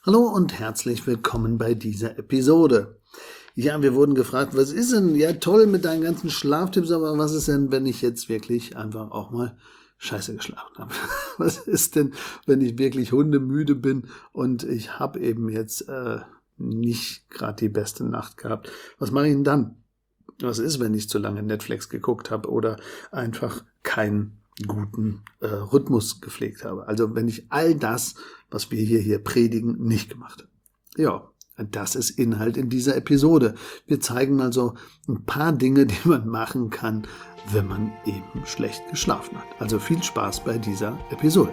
Hallo und herzlich willkommen bei dieser Episode. Ja, wir wurden gefragt, was ist denn, ja toll mit deinen ganzen Schlaftipps, aber was ist denn, wenn ich jetzt wirklich einfach auch mal scheiße geschlafen habe? Was ist denn, wenn ich wirklich hundemüde bin und ich habe eben jetzt nicht gerade die beste Nacht gehabt? Was mache ich denn dann? Was ist, wenn ich zu lange Netflix geguckt habe oder einfach keinen guten Rhythmus gepflegt habe? Also wenn ich all das, was wir hier predigen, nicht gemacht habe. Ja, das ist Inhalt in dieser Episode. Wir zeigen also ein paar Dinge, die man machen kann, wenn man eben schlecht geschlafen hat. Also viel Spaß bei dieser Episode.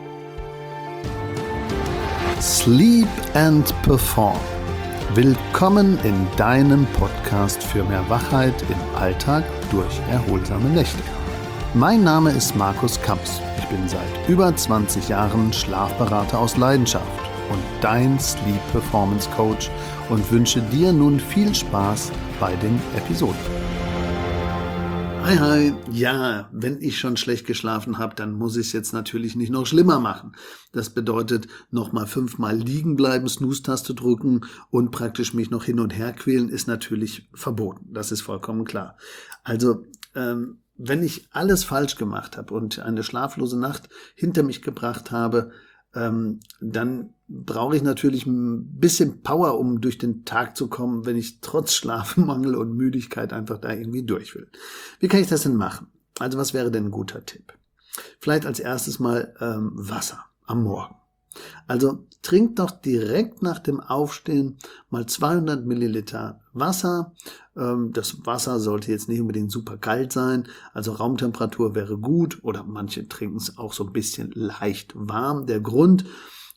Sleep and Perform. Willkommen in deinem Podcast für mehr Wachheit im Alltag durch erholsame Nächte. Mein Name ist Markus Kamps. Ich bin seit über 20 Jahren Schlafberater aus Leidenschaft und dein Sleep Performance Coach und wünsche dir nun viel Spaß bei den Episoden. Hi, ja, wenn ich schon schlecht geschlafen habe, dann muss ich es jetzt natürlich nicht noch schlimmer machen. Das bedeutet, nochmal 5-mal liegen bleiben, Snooze-Taste drücken und praktisch mich noch hin und her quälen, ist natürlich verboten. Das ist vollkommen klar. Also, wenn ich alles falsch gemacht habe und eine schlaflose Nacht hinter mich gebracht habe, dann brauche ich natürlich ein bisschen Power, um durch den Tag zu kommen, wenn ich trotz Schlafmangel und Müdigkeit einfach da irgendwie durch will. Wie kann ich das denn machen? Also was wäre denn ein guter Tipp? Vielleicht als erstes mal Wasser am Morgen. Also trink doch direkt nach dem Aufstehen mal 200 Milliliter Wasser. Das Wasser sollte jetzt nicht unbedingt super kalt sein, also Raumtemperatur wäre gut oder manche trinken es auch so ein bisschen leicht warm. Der Grund,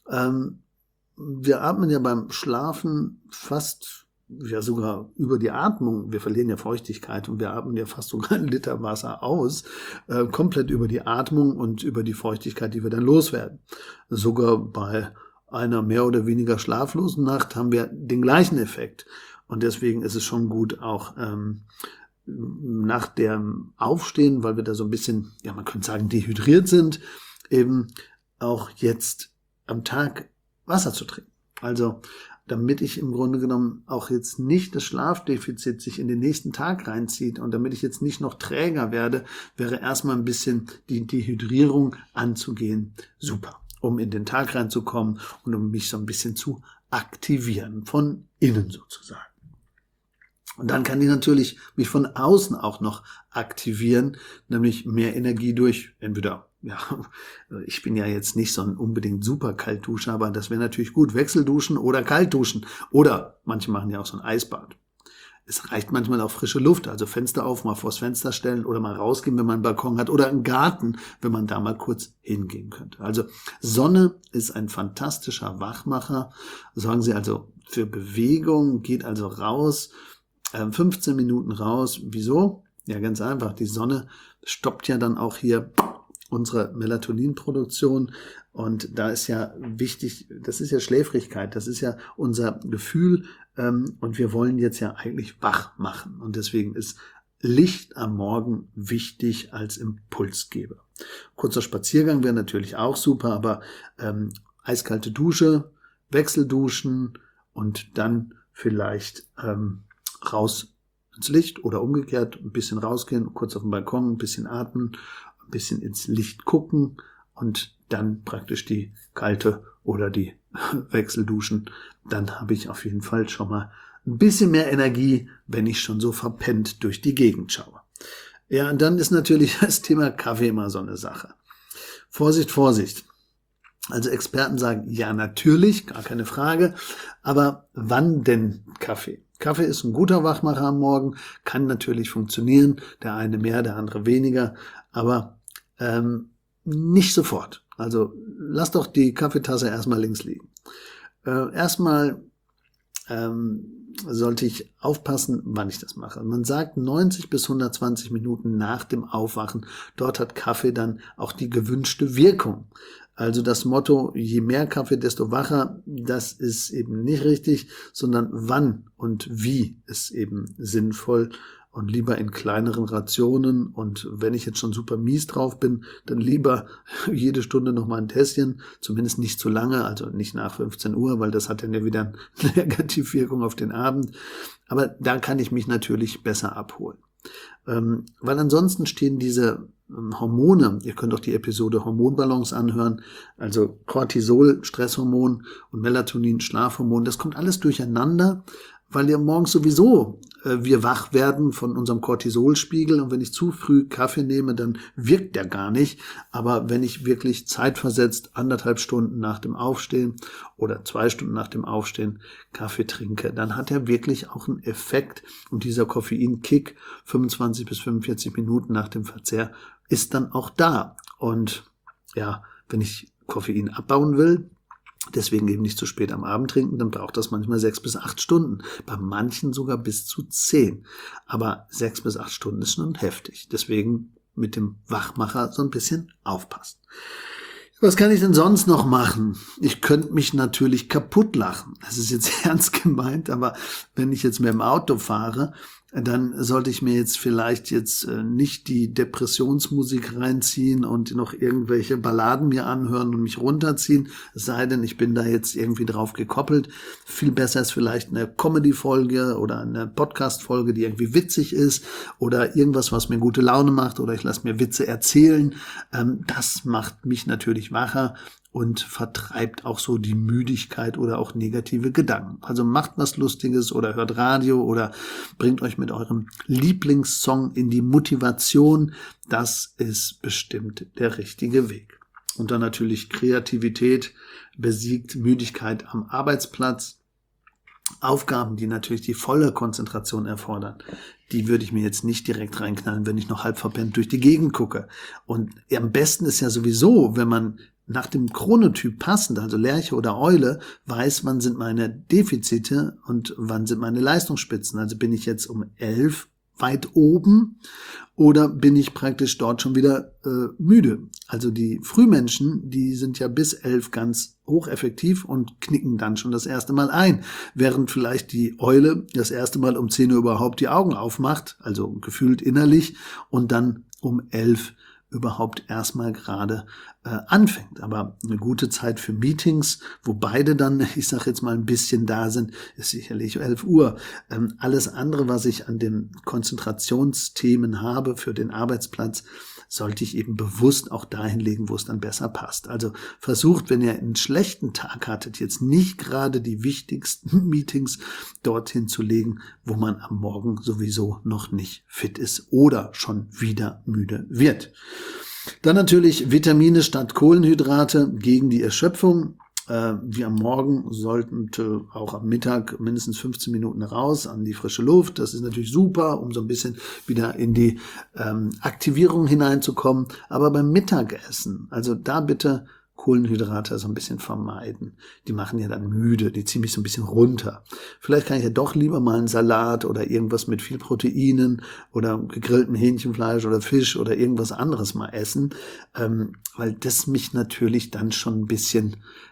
wir atmen ja beim Schlafen fast, ja sogar über die Atmung, wir verlieren ja Feuchtigkeit und wir atmen ja fast sogar 1 Liter Wasser aus, komplett über die Atmung und über die Feuchtigkeit, die wir dann loswerden. Sogar bei einer mehr oder weniger schlaflosen Nacht haben wir den gleichen Effekt. Und deswegen ist es schon gut, auch nach dem Aufstehen, weil wir da so ein bisschen, ja man könnte sagen, dehydriert sind, eben auch jetzt am Tag Wasser zu trinken. Also damit ich im Grunde genommen auch jetzt nicht das Schlafdefizit sich in den nächsten Tag reinzieht und damit ich jetzt nicht noch träger werde, wäre erstmal ein bisschen die Dehydrierung anzugehen. Super, um in den Tag reinzukommen und um mich so ein bisschen zu aktivieren, von innen sozusagen. Und dann kann ich natürlich mich von außen auch noch aktivieren, nämlich mehr Energie durch entweder, ja, ich bin ja jetzt nicht so ein unbedingt super Kaltduscher, aber das wäre natürlich gut, Wechselduschen oder Kaltduschen. Oder manche machen ja auch so ein Eisbad. Es reicht manchmal auch frische Luft, also Fenster auf, mal vors Fenster stellen oder mal rausgehen, wenn man einen Balkon hat oder einen Garten, wenn man da mal kurz hingehen könnte. Also Sonne ist ein fantastischer Wachmacher. Sorgen Sie also für Bewegung, geht also raus, 15 Minuten raus. Wieso? Ja, ganz einfach. Die Sonne stoppt ja dann auch hier unsere Melatoninproduktion und da ist ja wichtig, das ist ja Schläfrigkeit, das ist ja unser Gefühl und wir wollen jetzt ja eigentlich wach machen und deswegen ist Licht am Morgen wichtig als Impulsgeber. Kurzer Spaziergang wäre natürlich auch super, aber eiskalte Dusche, Wechselduschen und dann vielleicht raus ins Licht oder umgekehrt, ein bisschen rausgehen, kurz auf den Balkon, ein bisschen atmen, ein bisschen ins Licht gucken und dann praktisch die kalte oder die Wechselduschen. Dann habe ich auf jeden Fall schon mal ein bisschen mehr Energie, wenn ich schon so verpennt durch die Gegend schaue. Ja, und dann ist natürlich das Thema Kaffee immer so eine Sache. Vorsicht, Vorsicht. Also Experten sagen, ja natürlich, gar keine Frage, aber wann denn Kaffee? Kaffee ist ein guter Wachmacher am Morgen, kann natürlich funktionieren, der eine mehr, der andere weniger, aber nicht sofort. Also lass doch die Kaffeetasse erstmal links liegen. Erstmal sollte ich aufpassen, wann ich das mache. Man sagt 90 bis 120 Minuten nach dem Aufwachen, dort hat Kaffee dann auch die gewünschte Wirkung. Also das Motto, je mehr Kaffee, desto wacher, das ist eben nicht richtig, sondern wann und wie ist eben sinnvoll. und lieber in kleineren Rationen. Und wenn ich jetzt schon super mies drauf bin, dann lieber jede Stunde noch mal ein Tässchen, zumindest nicht zu lange, also nicht nach 15 Uhr, weil das hat dann ja wieder eine Negativwirkung auf den Abend. Aber da kann ich mich natürlich besser abholen. Weil ansonsten stehen diese Hormone, ihr könnt auch die Episode Hormonbalance anhören, also Cortisol, Stresshormon und Melatonin, Schlafhormon, das kommt alles durcheinander, weil ja morgens sowieso wir wach werden von unserem Cortisolspiegel und wenn ich zu früh Kaffee nehme, dann wirkt der gar nicht, aber wenn ich wirklich zeitversetzt 1,5 Stunden nach dem Aufstehen oder 2 Stunden nach dem Aufstehen Kaffee trinke, dann hat er wirklich auch einen Effekt und dieser Koffeinkick 25 bis 45 Minuten nach dem Verzehr ist dann auch da und ja, wenn ich Koffein abbauen will, deswegen eben nicht zu spät am Abend trinken, dann braucht das manchmal 6 bis 8 Stunden. Bei manchen sogar bis zu 10. Aber 6 bis 8 Stunden ist schon heftig. Deswegen mit dem Wachmacher so ein bisschen aufpassen. Was kann ich denn sonst noch machen? Ich könnte mich natürlich kaputt lachen. Das ist jetzt ernst gemeint, aber wenn ich jetzt mit dem Auto fahre, dann sollte ich mir jetzt vielleicht nicht die Depressionsmusik reinziehen und noch irgendwelche Balladen mir anhören und mich runterziehen, es sei denn, ich bin da jetzt irgendwie drauf gekoppelt. Viel besser ist vielleicht eine Comedy-Folge oder eine Podcast-Folge, die irgendwie witzig ist oder irgendwas, was mir gute Laune macht oder ich lasse mir Witze erzählen. Das macht mich natürlich wacher und vertreibt auch so die Müdigkeit oder auch negative Gedanken. Also macht was Lustiges oder hört Radio oder bringt euch mit eurem Lieblingssong in die Motivation. Das ist bestimmt der richtige Weg. Und dann natürlich Kreativität besiegt Müdigkeit am Arbeitsplatz. Aufgaben, die natürlich die volle Konzentration erfordern, die würde ich mir jetzt nicht direkt reinknallen, wenn ich noch halb verpennt durch die Gegend gucke. Und am besten ist ja sowieso, wenn man nach dem Chronotyp passend, also Lerche oder Eule, weiß, wann sind meine Defizite und wann sind meine Leistungsspitzen. Also bin ich jetzt um 11 weit oben oder bin ich praktisch dort schon wieder müde. Also die Frühmenschen, die sind ja bis 11 ganz hocheffektiv und knicken dann schon das erste Mal ein, während vielleicht die Eule das erste Mal um 10 Uhr überhaupt die Augen aufmacht, also gefühlt innerlich, und dann um 11 überhaupt erstmal gerade anfängt. Aber eine gute Zeit für Meetings, wo beide dann, ich sage jetzt mal, ein bisschen da sind, ist sicherlich 11 Uhr. Alles andere, was ich an den Konzentrationsthemen habe für den Arbeitsplatz, sollte ich eben bewusst auch dahin legen, wo es dann besser passt. Also versucht, wenn ihr einen schlechten Tag hattet, jetzt nicht gerade die wichtigsten Meetings dorthin zu legen, wo man am Morgen sowieso noch nicht fit ist oder schon wieder müde wird. Dann natürlich Vitamine statt Kohlenhydrate gegen die Erschöpfung. Wie am Morgen sollten auch am Mittag mindestens 15 Minuten raus an die frische Luft. Das ist natürlich super, um so ein bisschen wieder in die Aktivierung hineinzukommen. Aber beim Mittagessen, also da bitte Kohlenhydrate so ein bisschen vermeiden. Die machen ja dann müde, die ziehen mich so ein bisschen runter. Vielleicht kann ich ja doch lieber mal einen Salat oder irgendwas mit viel Proteinen oder gegrillten Hähnchenfleisch oder Fisch oder irgendwas anderes mal essen, weil das mich natürlich dann schon ein bisschen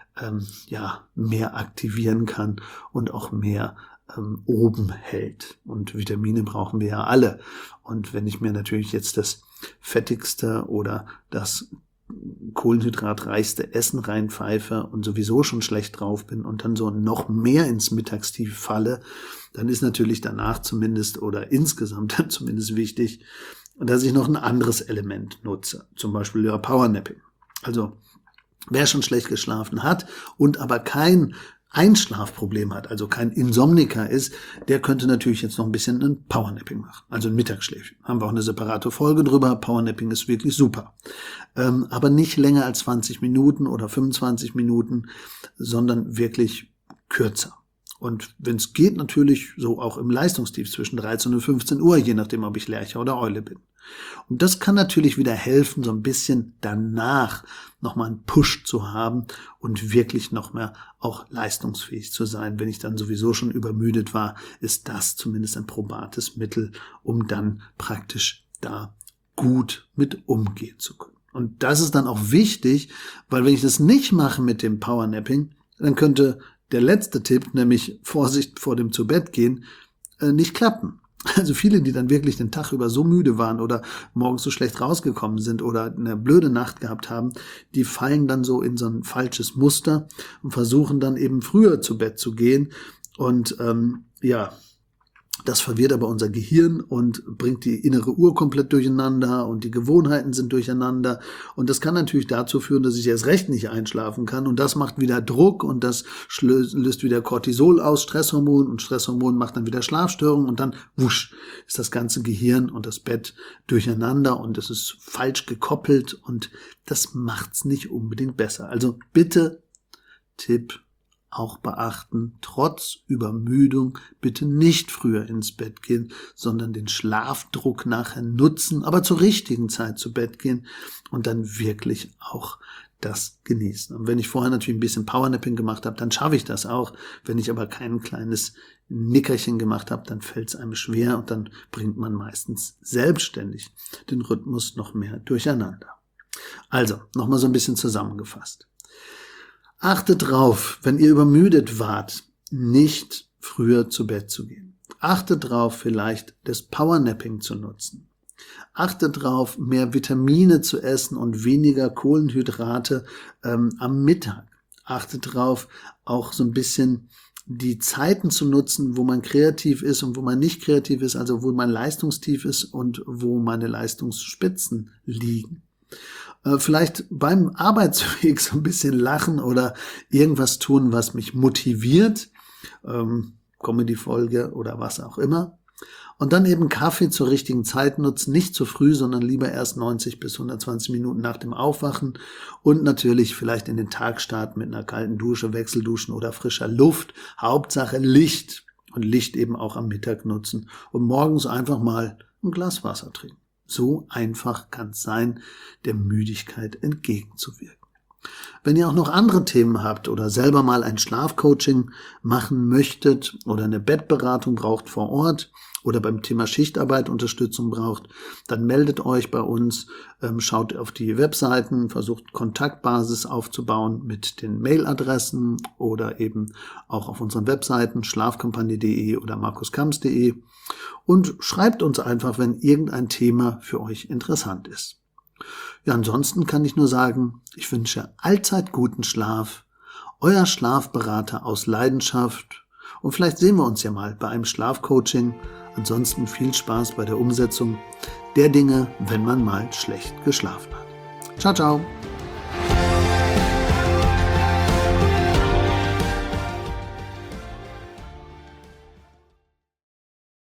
mehr aktivieren kann und auch mehr oben hält. Und Vitamine brauchen wir ja alle. Und wenn ich mir natürlich jetzt das fettigste oder das kohlenhydratreichste Essen reinpfeife und sowieso schon schlecht drauf bin und dann so noch mehr ins Mittagstief falle, dann ist natürlich danach zumindest oder insgesamt dann zumindest wichtig, dass ich noch ein anderes Element nutze. Zum Beispiel ja Powernapping. Also wer schon schlecht geschlafen hat und aber kein Einschlafproblem hat, also kein Insomniker ist, der könnte natürlich jetzt noch ein bisschen ein Powernapping machen, also ein Mittagsschläfchen. Haben wir auch eine separate Folge drüber. Powernapping ist wirklich super. Aber nicht länger als 20 Minuten oder 25 Minuten, sondern wirklich kürzer. Und wenn es geht, natürlich so auch im Leistungstief zwischen 13 und 15 Uhr, je nachdem, ob ich Lerche oder Eule bin. Und das kann natürlich wieder helfen, so ein bisschen danach nochmal einen Push zu haben und wirklich noch mehr auch leistungsfähig zu sein. Wenn ich dann sowieso schon übermüdet war, ist das zumindest ein probates Mittel, um dann praktisch da gut mit umgehen zu können. Und das ist dann auch wichtig, weil wenn ich das nicht mache mit dem Powernapping, dann könnte der letzte Tipp, nämlich Vorsicht vor dem Zubettgehen, nicht klappen. Also viele, die dann wirklich den Tag über so müde waren oder morgens so schlecht rausgekommen sind oder eine blöde Nacht gehabt haben, die fallen dann so in so ein falsches Muster und versuchen dann eben früher zu Bett zu gehen. Und das verwirrt aber unser Gehirn und bringt die innere Uhr komplett durcheinander und die Gewohnheiten sind durcheinander. Und das kann natürlich dazu führen, dass ich erst recht nicht einschlafen kann. Und das macht wieder Druck und das löst wieder Cortisol aus, Stresshormon. Und Stresshormon macht dann wieder Schlafstörungen. Und dann, wusch, ist das ganze Gehirn und das Bett durcheinander und es ist falsch gekoppelt. Und das macht's nicht unbedingt besser. Also bitte, Tipp, auch beachten, trotz Übermüdung bitte nicht früher ins Bett gehen, sondern den Schlafdruck nachher nutzen, aber zur richtigen Zeit zu Bett gehen und dann wirklich auch das genießen. Und wenn ich vorher natürlich ein bisschen Powernapping gemacht habe, dann schaffe ich das auch. Wenn ich aber kein kleines Nickerchen gemacht habe, dann fällt es einem schwer und dann bringt man meistens selbstständig den Rhythmus noch mehr durcheinander. Also, nochmal so ein bisschen zusammengefasst. Achtet drauf, wenn ihr übermüdet wart, nicht früher zu Bett zu gehen. Achtet drauf, vielleicht das Powernapping zu nutzen. Achtet drauf, mehr Vitamine zu essen und weniger Kohlenhydrate am Mittag. Achtet drauf, auch so ein bisschen die Zeiten zu nutzen, wo man kreativ ist und wo man nicht kreativ ist, also wo man leistungstief ist und wo meine Leistungsspitzen liegen. Vielleicht beim Arbeitsweg so ein bisschen lachen oder irgendwas tun, was mich motiviert, Comedy-Folge oder was auch immer. Und dann eben Kaffee zur richtigen Zeit nutzen, nicht zu früh, sondern lieber erst 90 bis 120 Minuten nach dem Aufwachen und natürlich vielleicht in den Tag starten mit einer kalten Dusche, Wechselduschen oder frischer Luft. Hauptsache Licht und Licht eben auch am Mittag nutzen und morgens einfach mal ein Glas Wasser trinken. So einfach kann es sein, der Müdigkeit entgegenzuwirken. Wenn ihr auch noch andere Themen habt oder selber mal ein Schlafcoaching machen möchtet oder eine Bettberatung braucht vor Ort oder beim Thema Schichtarbeit Unterstützung braucht, dann meldet euch bei uns, schaut auf die Webseiten, versucht Kontaktbasis aufzubauen mit den Mailadressen oder eben auch auf unseren Webseiten schlafkompanie.de oder markuskamps.de und schreibt uns einfach, wenn irgendein Thema für euch interessant ist. Ja, ansonsten kann ich nur sagen, ich wünsche allzeit guten Schlaf, euer Schlafberater aus Leidenschaft und vielleicht sehen wir uns ja mal bei einem Schlafcoaching. Ansonsten viel Spaß bei der Umsetzung der Dinge, wenn man mal schlecht geschlafen hat. Ciao, ciao!